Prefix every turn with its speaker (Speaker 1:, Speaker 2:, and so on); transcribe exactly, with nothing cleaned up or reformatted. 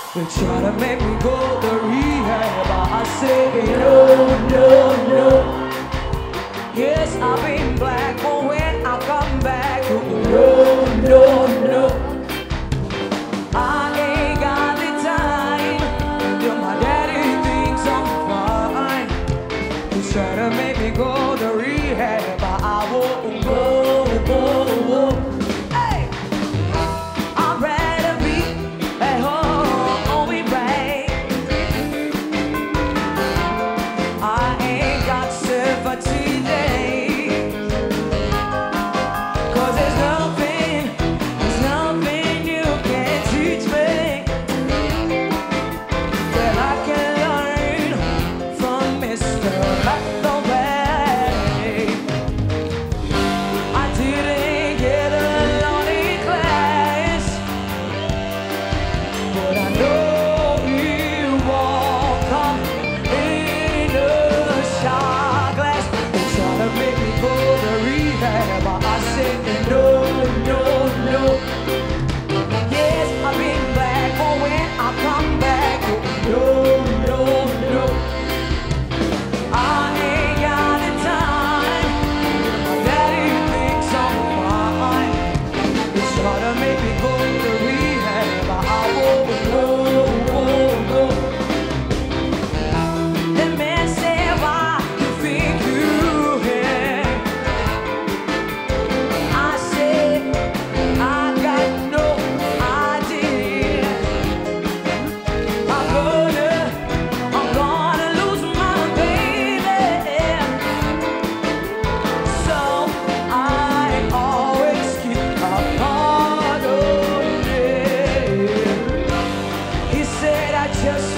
Speaker 1: They try to make me go to rehab, I say no, no, no. Yes, I've been black, but when I come back, no, no, no. I ain't got the time. Till my daddy thinks I'm fine. He's trying to make me go to rehab, but I won't go, go, go. Hey, I'd rather be at home with rain. I ain't got sympathy. Just